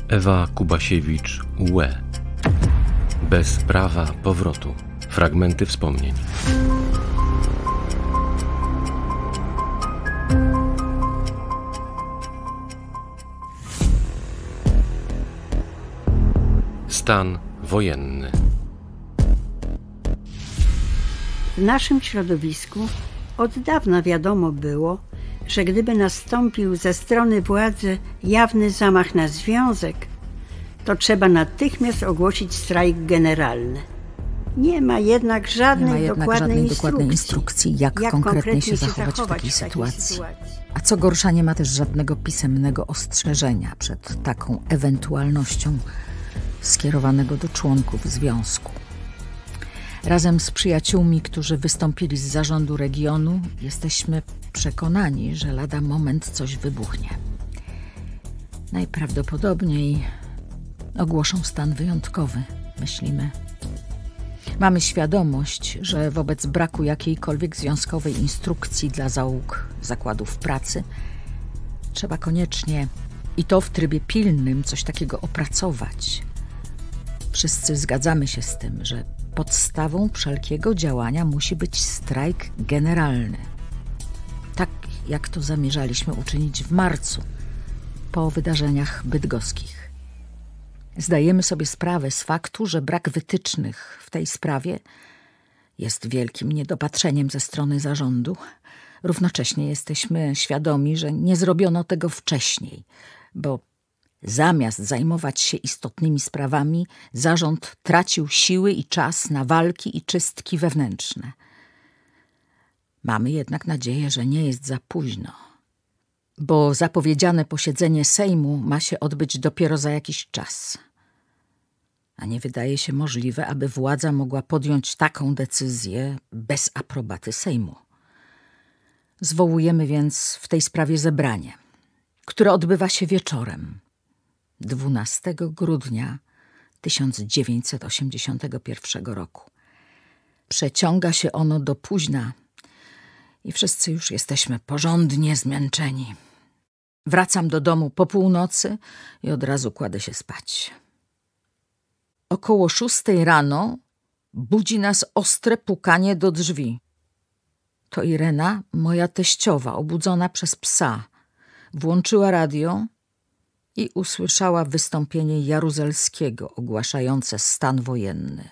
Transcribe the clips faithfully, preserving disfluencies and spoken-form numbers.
Ewa Kubasiewicz-Łe. Bez prawa powrotu. Fragmenty wspomnień. Stan wojenny. W naszym środowisku od dawna wiadomo było, że gdyby nastąpił ze strony władzy jawny zamach na związek, to trzeba natychmiast ogłosić strajk generalny. Nie ma jednak żadnej, Nie ma jednak dokładnej, żadnej instrukcji, dokładnej instrukcji, jak, jak konkretnie się zachować, zachować w takiej, w takiej sytuacji. sytuacji. A co gorsza, nie ma też żadnego pisemnego ostrzeżenia przed taką ewentualnością skierowanego do członków związku. Razem z przyjaciółmi, którzy wystąpili z zarządu regionu, jesteśmy przekonani, że lada moment coś wybuchnie. Najprawdopodobniej ogłoszą stan wyjątkowy, myślimy. Mamy świadomość, że wobec braku jakiejkolwiek związkowej instrukcji dla załóg zakładów pracy trzeba koniecznie, i to w trybie pilnym, coś takiego opracować. Wszyscy zgadzamy się z tym, że podstawą wszelkiego działania musi być strajk generalny. Tak jak to zamierzaliśmy uczynić w marcu, po wydarzeniach bydgoskich. Zdajemy sobie sprawę z faktu, że brak wytycznych w tej sprawie jest wielkim niedopatrzeniem ze strony zarządu. Równocześnie jesteśmy świadomi, że nie zrobiono tego wcześniej, bo zamiast zajmować się istotnymi sprawami, zarząd tracił siły i czas na walki i czystki wewnętrzne. Mamy jednak nadzieję, że nie jest za późno, bo zapowiedziane posiedzenie Sejmu ma się odbyć dopiero za jakiś czas. A nie wydaje się możliwe, aby władza mogła podjąć taką decyzję bez aprobaty Sejmu. Zwołujemy więc w tej sprawie zebranie, które odbywa się wieczorem dwunastego grudnia tysiąc dziewięćset osiemdziesiątego pierwszego roku. Przeciąga się ono do późna i wszyscy już jesteśmy porządnie zmęczeni. Wracam do domu po północy i od razu kładę się spać. Około szóstej rano budzi nas ostre pukanie do drzwi. To Irena, moja teściowa, obudzona przez psa, włączyła radio i usłyszała wystąpienie Jaruzelskiego ogłaszające stan wojenny.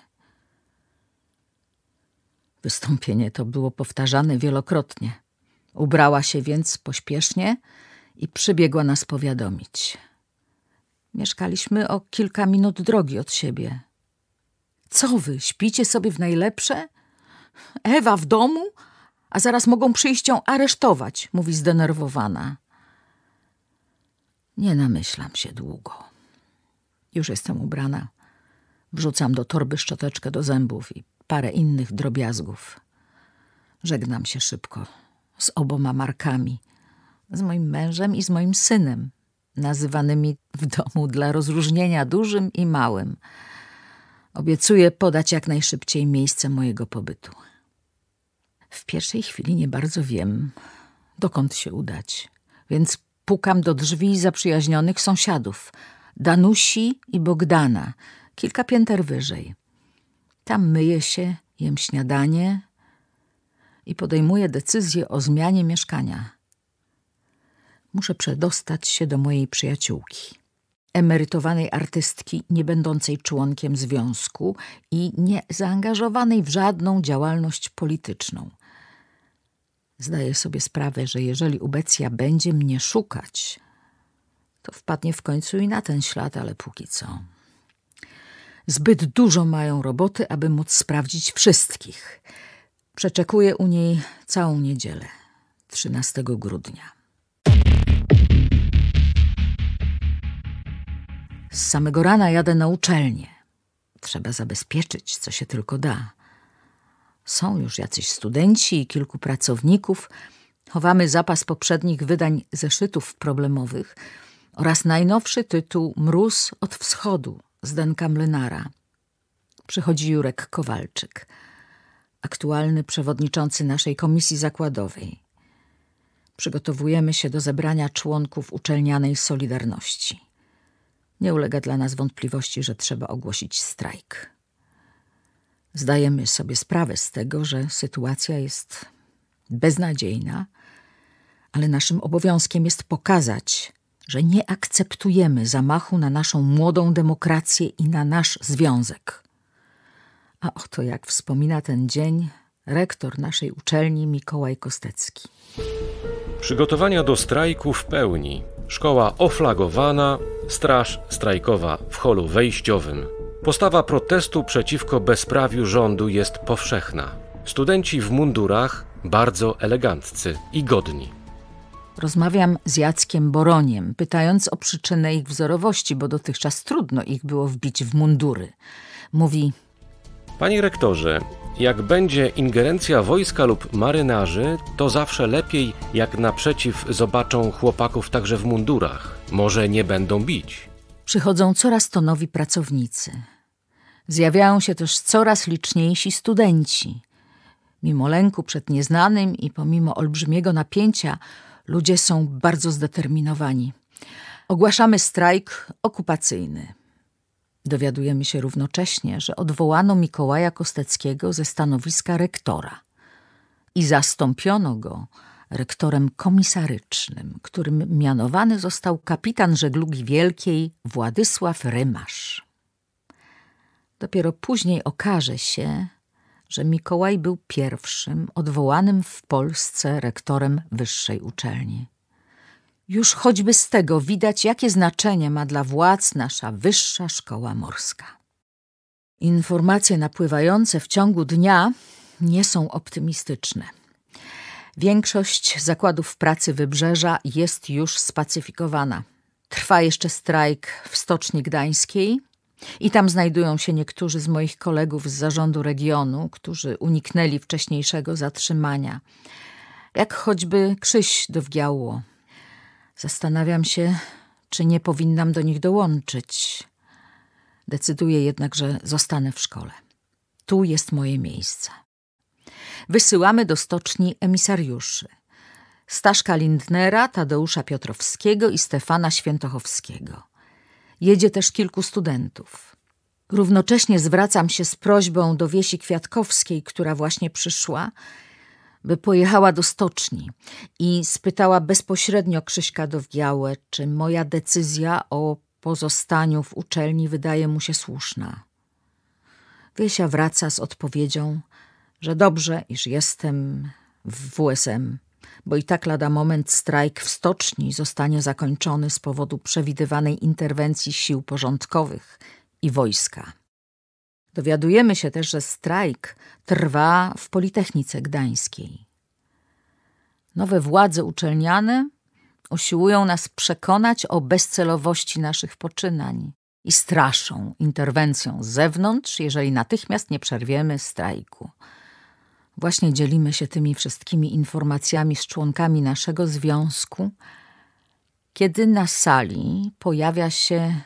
Wystąpienie to było powtarzane wielokrotnie. Ubrała się więc pośpiesznie i przybiegła nas powiadomić. Mieszkaliśmy o kilka minut drogi od siebie. Co wy, śpicie sobie w najlepsze? Ewa w domu? A zaraz mogą przyjść ją aresztować, mówi zdenerwowana. Nie namyślam się długo. Już jestem ubrana. Wrzucam do torby szczoteczkę do zębów i parę innych drobiazgów. Żegnam się szybko z oboma Markami, z moim mężem i z moim synem, nazywanymi w domu dla rozróżnienia dużym i małym. Obiecuję podać jak najszybciej miejsce mojego pobytu. W pierwszej chwili nie bardzo wiem, dokąd się udać, więc pukam do drzwi zaprzyjaźnionych sąsiadów, Danusi i Bogdana, kilka pięter wyżej. Tam myję się, jem śniadanie i podejmuję decyzję o zmianie mieszkania. Muszę przedostać się do mojej przyjaciółki, emerytowanej artystki, nie będącej członkiem związku i nie zaangażowanej w żadną działalność polityczną. Zdaję sobie sprawę, że jeżeli ubecja będzie mnie szukać, to wpadnie w końcu i na ten ślad, ale póki co. Zbyt dużo mają roboty, aby móc sprawdzić wszystkich. Przeczekuję u niej całą niedzielę, trzynastego grudnia. Z samego rana jadę na uczelnię. Trzeba zabezpieczyć, co się tylko da. Są już jacyś studenci i kilku pracowników. Chowamy zapas poprzednich wydań zeszytów problemowych oraz najnowszy tytuł Mróz od wschodu Zdenka Mlynara. Przychodzi Jurek Kowalczyk, aktualny przewodniczący naszej komisji zakładowej. Przygotowujemy się do zebrania członków uczelnianej Solidarności. Nie ulega dla nas wątpliwości, że trzeba ogłosić strajk. Zdajemy sobie sprawę z tego, że sytuacja jest beznadziejna, ale naszym obowiązkiem jest pokazać, że nie akceptujemy zamachu na naszą młodą demokrację i na nasz związek. A oto jak wspomina ten dzień rektor naszej uczelni Mikołaj Kostecki. Przygotowania do strajku w pełni. Szkoła oflagowana, straż strajkowa w holu wejściowym. Postawa protestu przeciwko bezprawiu rządu jest powszechna. Studenci w mundurach bardzo eleganccy i godni. Rozmawiam z Jackiem Boroniem, pytając o przyczynę ich wzorowości, bo dotychczas trudno ich było wbić w mundury. Mówi: Panie rektorze, jak będzie ingerencja wojska lub marynarzy, to zawsze lepiej, jak naprzeciw zobaczą chłopaków także w mundurach. Może nie będą bić. Przychodzą coraz to nowi pracownicy. Zjawiają się też coraz liczniejsi studenci. Mimo lęku przed nieznanym i pomimo olbrzymiego napięcia, ludzie są bardzo zdeterminowani. Ogłaszamy strajk okupacyjny. Dowiadujemy się równocześnie, że odwołano Mikołaja Kosteckiego ze stanowiska rektora i zastąpiono go rektorem komisarycznym, którym mianowany został kapitan żeglugi wielkiej Władysław Rymasz. Dopiero później okaże się, że Mikołaj był pierwszym odwołanym w Polsce rektorem wyższej uczelni. Już choćby z tego widać, jakie znaczenie ma dla władz nasza wyższa szkoła morska. Informacje napływające w ciągu dnia nie są optymistyczne. Większość zakładów pracy Wybrzeża jest już spacyfikowana. Trwa jeszcze strajk w Stoczni Gdańskiej i tam znajdują się niektórzy z moich kolegów z zarządu regionu, którzy uniknęli wcześniejszego zatrzymania. Jak choćby Krzyś Dowgiało. Zastanawiam się, czy nie powinnam do nich dołączyć. Decyduję jednak, że zostanę w szkole. Tu jest moje miejsce. Wysyłamy do stoczni emisariuszy. Staszka Lindnera, Tadeusza Piotrowskiego i Stefana Świętochowskiego. Jedzie też kilku studentów. Równocześnie zwracam się z prośbą do Wiesi Kwiatkowskiej, która właśnie przyszła, by pojechała do stoczni i spytała bezpośrednio Krzyśka Dowgiałę, czy moja decyzja o pozostaniu w uczelni wydaje mu się słuszna. Wiesia wraca z odpowiedzią, że dobrze, iż jestem w W S M, bo i tak lada moment strajk w stoczni zostanie zakończony z powodu przewidywanej interwencji sił porządkowych i wojska. Dowiadujemy się też, że strajk trwa w Politechnice Gdańskiej. Nowe władze uczelniane usiłują nas przekonać o bezcelowości naszych poczynań i straszą interwencją z zewnątrz, jeżeli natychmiast nie przerwiemy strajku. Właśnie dzielimy się tymi wszystkimi informacjami z członkami naszego związku, kiedy na sali pojawia się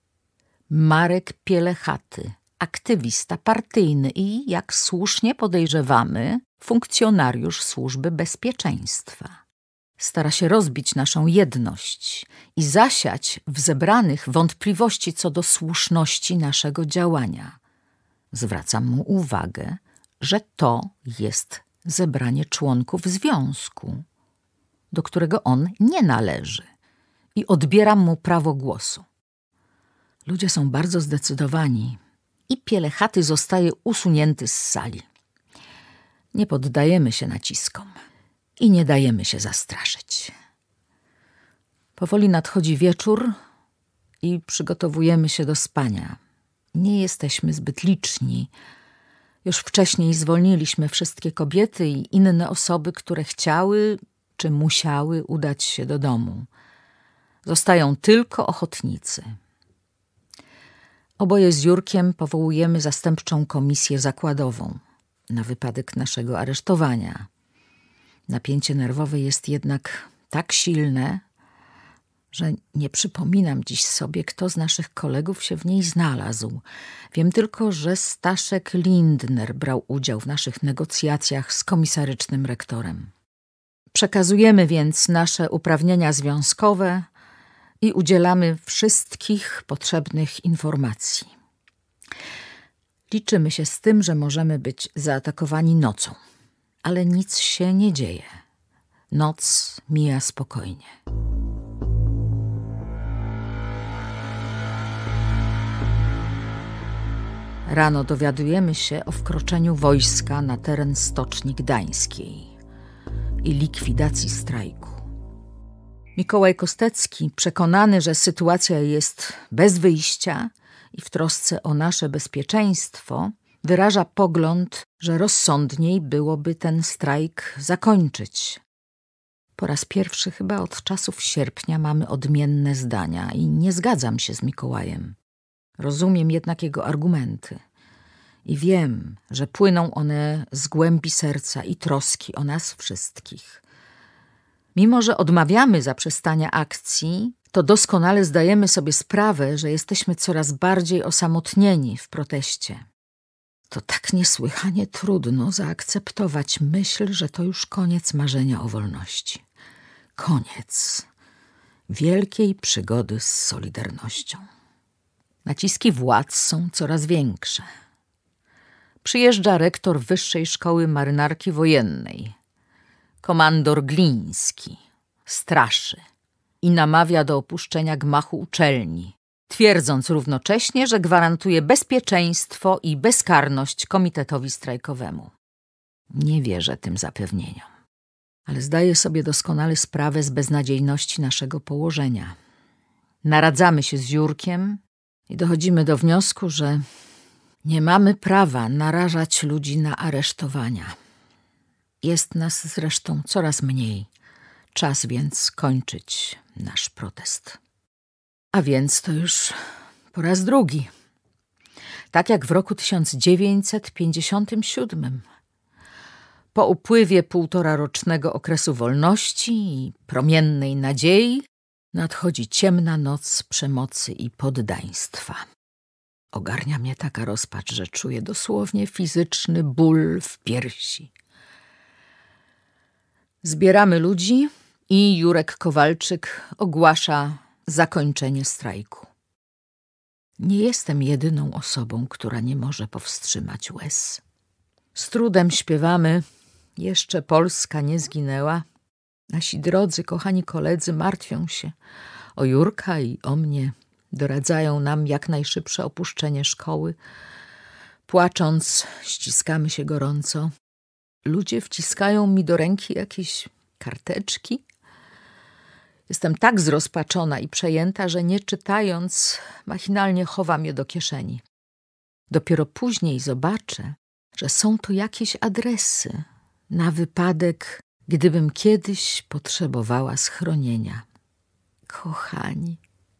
Marek Pielechaty, aktywista partyjny i, jak słusznie podejrzewamy, funkcjonariusz Służby Bezpieczeństwa. Stara się rozbić naszą jedność i zasiać w zebranych wątpliwości co do słuszności naszego działania. Zwracam mu uwagę, że to jest zebranie członków związku, do którego on nie należy, i odbieram mu prawo głosu. Ludzie są bardzo zdecydowani i Pielechaty zostaje usunięty z sali. Nie poddajemy się naciskom i nie dajemy się zastraszyć. Powoli nadchodzi wieczór i przygotowujemy się do spania. Nie jesteśmy zbyt liczni. Już wcześniej zwolniliśmy wszystkie kobiety i inne osoby, które chciały czy musiały udać się do domu. Zostają tylko ochotnicy. Oboje z Jurkiem powołujemy zastępczą komisję zakładową na wypadek naszego aresztowania. Napięcie nerwowe jest jednak tak silne, że nie przypominam dziś sobie, kto z naszych kolegów się w niej znalazł. Wiem tylko, że Staszek Lindner brał udział w naszych negocjacjach z komisarycznym rektorem. Przekazujemy więc nasze uprawnienia związkowe i udzielamy wszystkich potrzebnych informacji. Liczymy się z tym, że możemy być zaatakowani nocą, ale nic się nie dzieje. Noc mija spokojnie. Rano dowiadujemy się o wkroczeniu wojska na teren Stoczni Gdańskiej i likwidacji strajku. Mikołaj Kostecki, przekonany, że sytuacja jest bez wyjścia i w trosce o nasze bezpieczeństwo, wyraża pogląd, że rozsądniej byłoby ten strajk zakończyć. Po raz pierwszy chyba od czasów sierpnia mamy odmienne zdania i nie zgadzam się z Mikołajem. Rozumiem jednak jego argumenty i wiem, że płyną one z głębi serca i troski o nas wszystkich. Mimo że odmawiamy zaprzestania akcji, to doskonale zdajemy sobie sprawę, że jesteśmy coraz bardziej osamotnieni w proteście. To tak niesłychanie trudno zaakceptować myśl, że to już koniec marzenia o wolności. Koniec wielkiej przygody z Solidarnością. Naciski władz są coraz większe. Przyjeżdża rektor Wyższej Szkoły Marynarki Wojennej, komandor Gliński, straszy i namawia do opuszczenia gmachu uczelni, twierdząc równocześnie, że gwarantuje bezpieczeństwo i bezkarność komitetowi strajkowemu. Nie wierzę tym zapewnieniom, ale zdaję sobie doskonale sprawę z beznadziejności naszego położenia. Naradzamy się z Jurkiem i dochodzimy do wniosku, że nie mamy prawa narażać ludzi na aresztowania. Jest nas zresztą coraz mniej. Czas więc kończyć nasz protest. A więc to już po raz drugi. Tak jak w roku tysiąc dziewięćset pięćdziesiątym siódmym. Po upływie półtorarocznego okresu wolności i promiennej nadziei nadchodzi ciemna noc przemocy i poddaństwa. Ogarnia mnie taka rozpacz, że czuję dosłownie fizyczny ból w piersi. Zbieramy ludzi i Jurek Kowalczyk ogłasza zakończenie strajku. Nie jestem jedyną osobą, która nie może powstrzymać łez. Z trudem śpiewamy: jeszcze Polska nie zginęła. Nasi drodzy, kochani koledzy martwią się o Jurka i o mnie. Doradzają nam jak najszybsze opuszczenie szkoły. Płacząc, ściskamy się gorąco. Ludzie wciskają mi do ręki jakieś karteczki. Jestem tak zrozpaczona i przejęta, że nie czytając, machinalnie chowam je do kieszeni. Dopiero później zobaczę, że są to jakieś adresy na wypadek, gdybym kiedyś potrzebowała schronienia. Kochani,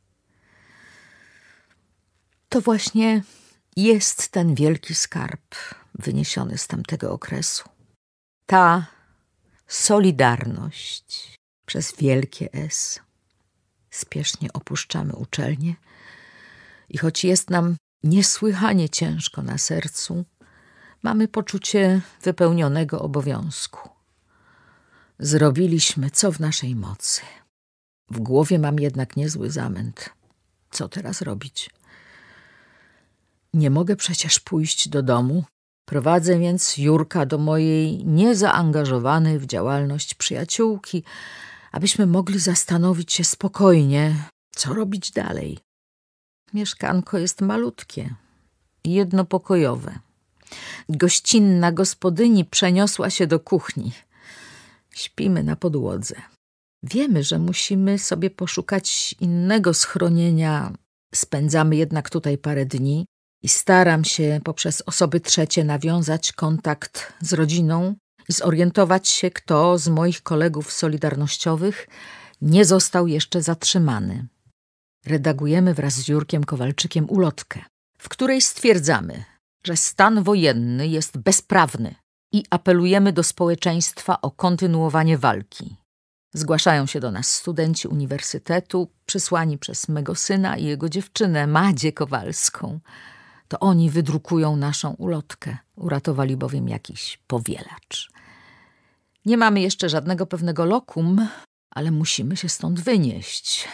to właśnie jest ten wielki skarb wyniesiony z tamtego okresu. Ta solidarność przez wielkie S. Spiesznie opuszczamy uczelnię i choć jest nam niesłychanie ciężko na sercu, mamy poczucie wypełnionego obowiązku. Zrobiliśmy, co w naszej mocy. W głowie mam jednak niezły zamęt. Co teraz robić? Nie mogę przecież pójść do domu. Prowadzę więc Jurka do mojej niezaangażowanej w działalność przyjaciółki, abyśmy mogli zastanowić się spokojnie, co robić dalej. Mieszkanko jest malutkie, jednopokojowe. Gościnna gospodyni przeniosła się do kuchni. Śpimy na podłodze. Wiemy, że musimy sobie poszukać innego schronienia. Spędzamy jednak tutaj parę dni i staram się poprzez osoby trzecie nawiązać kontakt z rodziną i zorientować się, kto z moich kolegów solidarnościowych nie został jeszcze zatrzymany. Redagujemy wraz z Jurkiem Kowalczykiem ulotkę, w której stwierdzamy, że stan wojenny jest bezprawny i apelujemy do społeczeństwa o kontynuowanie walki. Zgłaszają się do nas studenci uniwersytetu, przysłani przez mego syna i jego dziewczynę, Madzię Kowalską. To oni wydrukują naszą ulotkę. Uratowali bowiem jakiś powielacz. Nie mamy jeszcze żadnego pewnego lokum, ale musimy się stąd wynieść.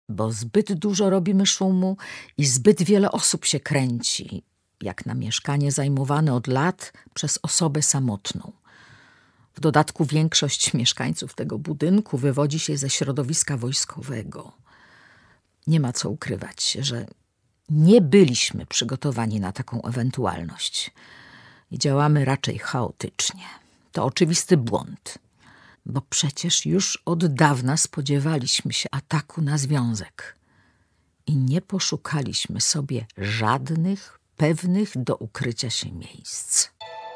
bo zbyt dużo robimy szumu i zbyt wiele osób się kręci, jak na mieszkanie zajmowane od lat przez osobę samotną. W dodatku większość mieszkańców tego budynku wywodzi się ze środowiska wojskowego. Nie ma co ukrywać, że nie byliśmy przygotowani na taką ewentualność i działamy raczej chaotycznie. To oczywisty błąd, bo przecież już od dawna spodziewaliśmy się ataku na związek i nie poszukaliśmy sobie żadnych pewnych do ukrycia się miejsc.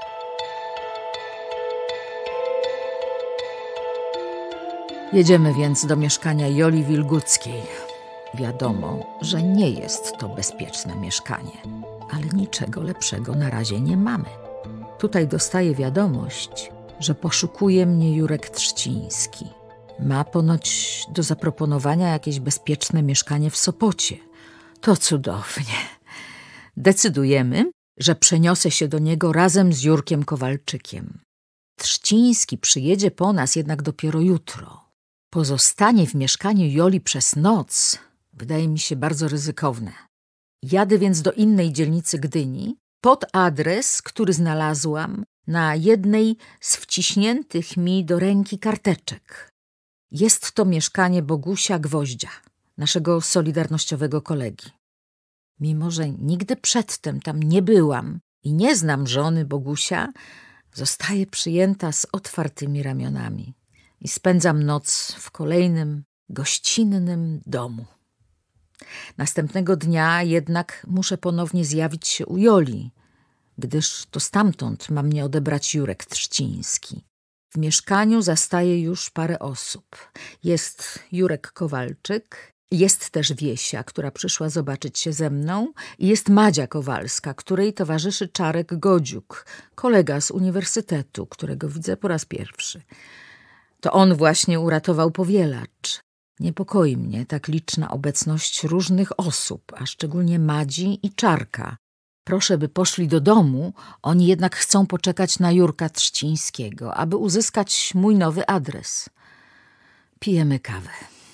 Jedziemy więc do mieszkania Joli Wilguckiej. Wiadomo, że nie jest to bezpieczne mieszkanie, ale niczego lepszego na razie nie mamy. Tutaj dostaję wiadomość, że poszukuje mnie Jurek Trzciński. Ma ponoć do zaproponowania jakieś bezpieczne mieszkanie w Sopocie. To cudownie. Decydujemy, że przeniosę się do niego razem z Jurkiem Kowalczykiem. Trzciński przyjedzie po nas jednak dopiero jutro. Pozostanie w mieszkaniu Joli przez noc wydaje mi się bardzo ryzykowne. Jadę więc do innej dzielnicy Gdyni pod adres, który znalazłam na jednej z wciśniętych mi do ręki karteczek. Jest to mieszkanie Bogusia Gwoździa, naszego solidarnościowego kolegi. Mimo że nigdy przedtem tam nie byłam i nie znam żony Bogusia, zostaję przyjęta z otwartymi ramionami i spędzam noc w kolejnym, gościnnym domu. Następnego dnia jednak muszę ponownie zjawić się u Joli, gdyż to stamtąd ma mnie odebrać Jurek Trzciński. W mieszkaniu zastaje już parę osób. Jest Jurek Kowalczyk, jest też Wiesia, która przyszła zobaczyć się ze mną, i jest Madzia Kowalska, której towarzyszy Czarek Godziuk, kolega z uniwersytetu, którego widzę po raz pierwszy. To on właśnie uratował powielacz. Niepokoi mnie tak liczna obecność różnych osób, a szczególnie Madzi i Czarka. Proszę, by poszli do domu, oni jednak chcą poczekać na Jurka Trzcińskiego, aby uzyskać mój nowy adres. Pijemy kawę.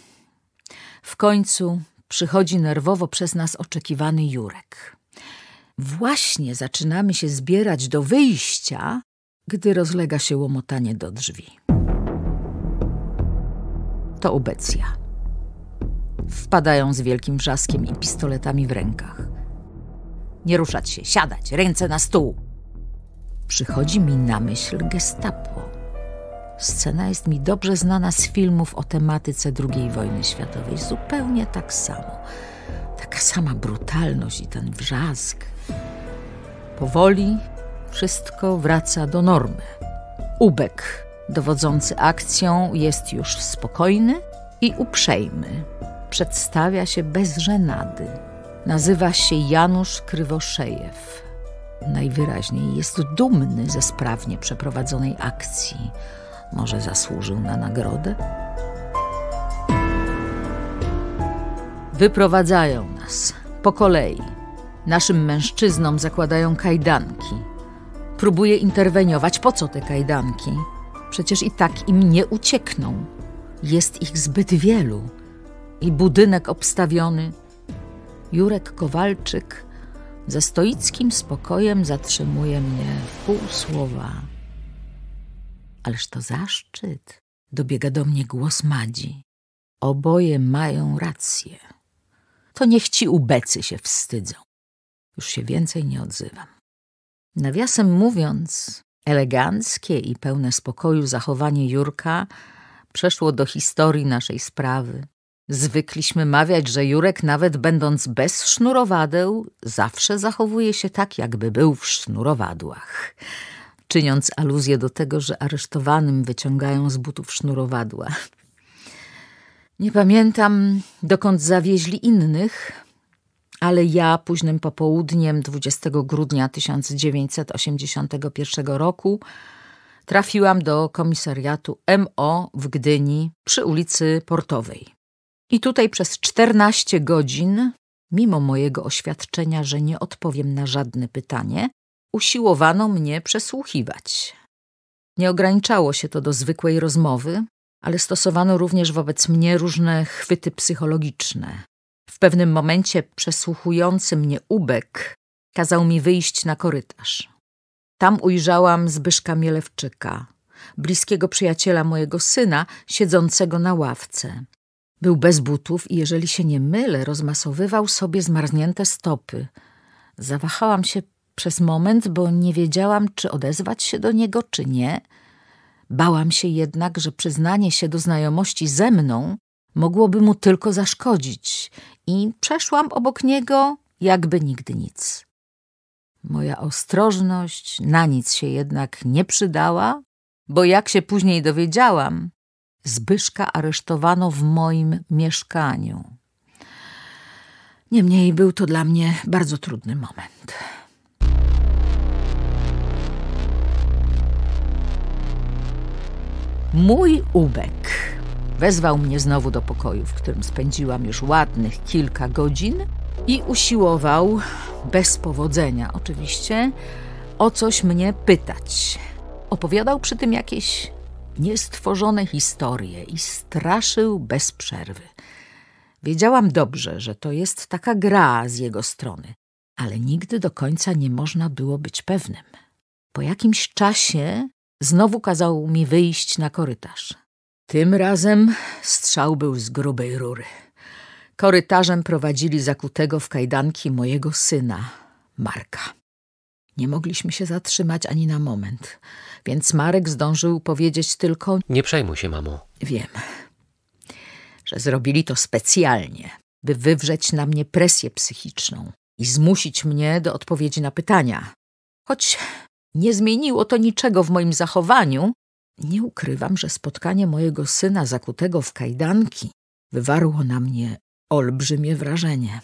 W końcu przychodzi nerwowo przez nas oczekiwany Jurek. Właśnie zaczynamy się zbierać do wyjścia, gdy rozlega się łomotanie do drzwi. To ubecja. Wpadają z wielkim wrzaskiem i pistoletami w rękach. Nie ruszać się, siadać, ręce na stół. Przychodzi mi na myśl gestapo. Scena jest mi dobrze znana z filmów o tematyce drugiej wojny światowej. Zupełnie tak samo. Taka sama brutalność i ten wrzask. Powoli wszystko wraca do normy. Ubek, dowodzący akcją, jest już spokojny i uprzejmy. Przedstawia się bez żenady. Nazywa się Janusz Krywoszejew. Najwyraźniej jest dumny ze sprawnie przeprowadzonej akcji. Może zasłużył na nagrodę? Wyprowadzają nas po kolei. Naszym mężczyznom zakładają kajdanki. Próbuję interweniować. Po co te kajdanki? Przecież i tak im nie uciekną. Jest ich zbyt wielu. I budynek obstawiony. Jurek Kowalczyk ze stoickim spokojem zatrzymuje mnie w pół słowa. Ależ to zaszczyt. Dobiega do mnie głos Madzi. Oboje mają rację. To niech ci ubecy się wstydzą. Już się więcej nie odzywam. Nawiasem mówiąc, eleganckie i pełne spokoju zachowanie Jurka przeszło do historii naszej sprawy. Zwykliśmy mawiać, że Jurek, nawet będąc bez sznurowadeł, zawsze zachowuje się tak, jakby był w sznurowadłach, czyniąc aluzję do tego, że aresztowanym wyciągają z butów sznurowadła. Nie pamiętam, dokąd zawieźli innych, ale ja późnym popołudniem dwudziestego grudnia tysiąc dziewięćset osiemdziesiątego pierwszego roku trafiłam do komisariatu M O w Gdyni przy ulicy Portowej. I tutaj przez czternaście godzin, mimo mojego oświadczenia, że nie odpowiem na żadne pytanie, usiłowano mnie przesłuchiwać. Nie ograniczało się to do zwykłej rozmowy, ale stosowano również wobec mnie różne chwyty psychologiczne. W pewnym momencie przesłuchujący mnie Ubek kazał mi wyjść na korytarz. Tam ujrzałam Zbyszka Mielewczyka, bliskiego przyjaciela mojego syna, siedzącego na ławce. Był bez butów i, jeżeli się nie mylę, rozmasowywał sobie zmarznięte stopy. Zawahałam się przez moment, bo nie wiedziałam, czy odezwać się do niego, czy nie. Bałam się jednak, że przyznanie się do znajomości ze mną mogłoby mu tylko zaszkodzić i przeszłam obok niego, jakby nigdy nic. Moja ostrożność na nic się jednak nie przydała, bo jak się później dowiedziałam, Zbyszka aresztowano w moim mieszkaniu. Niemniej był to dla mnie bardzo trudny moment. Mój Ubek wezwał mnie znowu do pokoju, w którym spędziłam już ładnych kilka godzin i usiłował, bez powodzenia oczywiście, o coś mnie pytać. Opowiadał przy tym jakieś niestworzone historie i straszył bez przerwy. Wiedziałam dobrze, że to jest taka gra z jego strony, ale nigdy do końca nie można było być pewnym. Po jakimś czasie znowu kazał mi wyjść na korytarz. Tym razem strzał był z grubej rury. Korytarzem prowadzili zakutego w kajdanki mojego syna, Marka. Nie mogliśmy się zatrzymać ani na moment, więc Marek zdążył powiedzieć tylko: Nie przejmuj się, mamo. Wiem, że zrobili to specjalnie, by wywrzeć na mnie presję psychiczną i zmusić mnie do odpowiedzi na pytania. Choć nie zmieniło to niczego w moim zachowaniu, nie ukrywam, że spotkanie mojego syna zakutego w kajdanki wywarło na mnie olbrzymie wrażenie.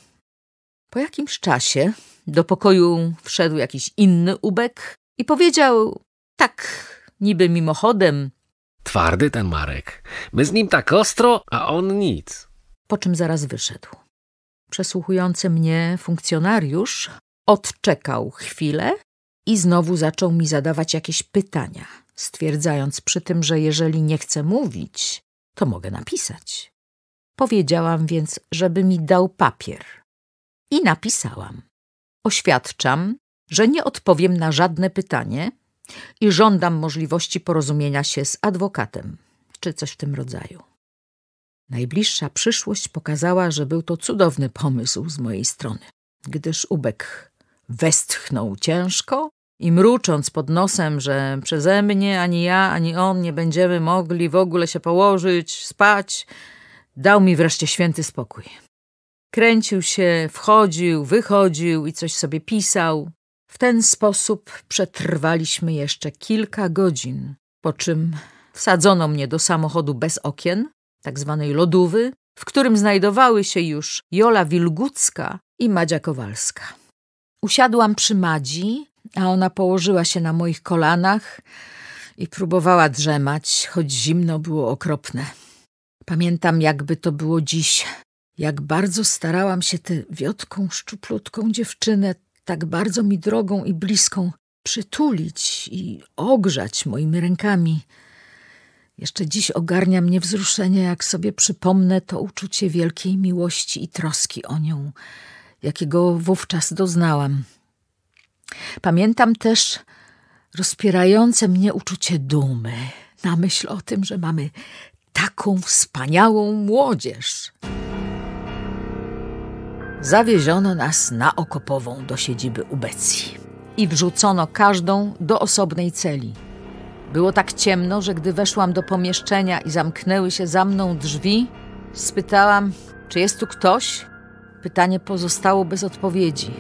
Po jakimś czasie do pokoju wszedł jakiś inny Ubek i powiedział tak niby mimochodem: Twardy ten Marek. My z nim tak ostro, a on nic. Po czym zaraz wyszedł. Przesłuchujący mnie funkcjonariusz odczekał chwilę i znowu zaczął mi zadawać jakieś pytania, stwierdzając przy tym, że jeżeli nie chcę mówić, to mogę napisać. Powiedziałam więc, żeby mi dał papier. I napisałam. Oświadczam, że nie odpowiem na żadne pytanie i żądam możliwości porozumienia się z adwokatem, czy coś w tym rodzaju. Najbliższa przyszłość pokazała, że był to cudowny pomysł z mojej strony, gdyż Ubek westchnął ciężko i mrucząc pod nosem, że przeze mnie ani ja, ani on nie będziemy mogli w ogóle się położyć, spać, dał mi wreszcie święty spokój. Kręcił się, wchodził, wychodził i coś sobie pisał. W ten sposób przetrwaliśmy jeszcze kilka godzin, po czym wsadzono mnie do samochodu bez okien, tak zwanej lodówy, w którym znajdowały się już Jola Wilgucka i Madzia Kowalska. Usiadłam przy Madzi, a ona położyła się na moich kolanach i próbowała drzemać, choć zimno było okropne. Pamiętam, jakby to było dziś, jak bardzo starałam się tę wiotką, szczuplutką dziewczynę, tak bardzo mi drogą i bliską, przytulić i ogrzać moimi rękami. Jeszcze dziś ogarnia mnie wzruszenie, jak sobie przypomnę to uczucie wielkiej miłości i troski o nią, jakiego wówczas doznałam. Pamiętam też rozpierające mnie uczucie dumy na myśl o tym, że mamy taką wspaniałą młodzież. Zawieziono nas na Okopową do siedziby ubecji i wrzucono każdą do osobnej celi. Było tak ciemno, że gdy weszłam do pomieszczenia i zamknęły się za mną drzwi, spytałam, czy jest tu ktoś? Pytanie pozostało bez odpowiedzi.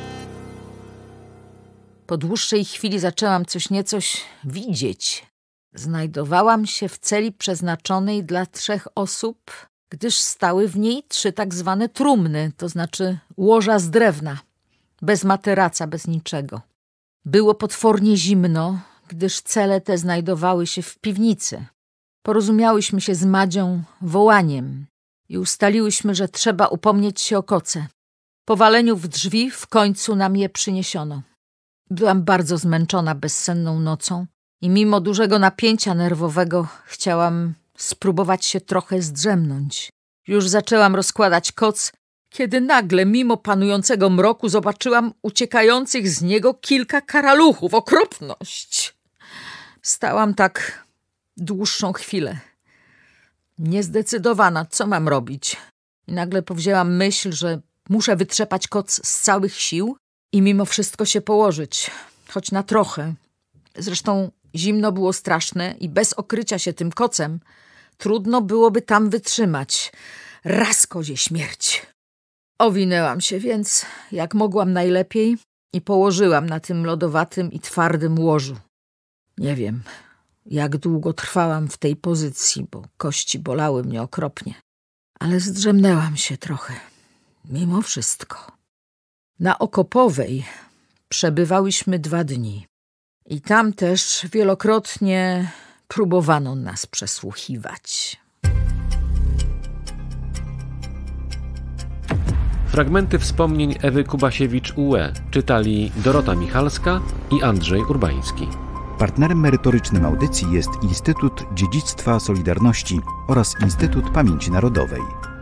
Po dłuższej chwili zaczęłam coś niecoś widzieć. Znajdowałam się w celi przeznaczonej dla trzech osób, gdyż stały w niej trzy tak zwane trumny, to znaczy łoża z drewna, bez materaca, bez niczego. Było potwornie zimno, gdyż cele te znajdowały się w piwnicy. Porozumiałyśmy się z Madzią wołaniem i ustaliłyśmy, że trzeba upomnieć się o koce. Po waleniu w drzwi w końcu nam je przyniesiono. Byłam bardzo zmęczona bezsenną nocą i mimo dużego napięcia nerwowego chciałam spróbować się trochę zdrzemnąć. Już zaczęłam rozkładać koc, kiedy nagle, mimo panującego mroku, zobaczyłam uciekających z niego kilka karaluchów. Okropność! Stałam tak dłuższą chwilę, niezdecydowana, co mam robić. I nagle powzięłam myśl, że muszę wytrzepać koc z całych sił i mimo wszystko się położyć, choć na trochę. Zresztą zimno było straszne i bez okrycia się tym kocem trudno byłoby tam wytrzymać. Raz kozie śmierć. Owinęłam się więc, jak mogłam najlepiej, i położyłam na tym lodowatym i twardym łożu. Nie wiem, jak długo trwałam w tej pozycji, bo kości bolały mnie okropnie. Ale zdrzemnęłam się trochę, mimo wszystko. Na Okopowej przebywałyśmy dwa dni. I tam też wielokrotnie próbowano nas przesłuchiwać. Fragmenty wspomnień Ewy Kubasiewicz-Ue czytali Dorota Michalska i Andrzej Urbański. Partnerem merytorycznym audycji jest Instytut Dziedzictwa Solidarności oraz Instytut Pamięci Narodowej.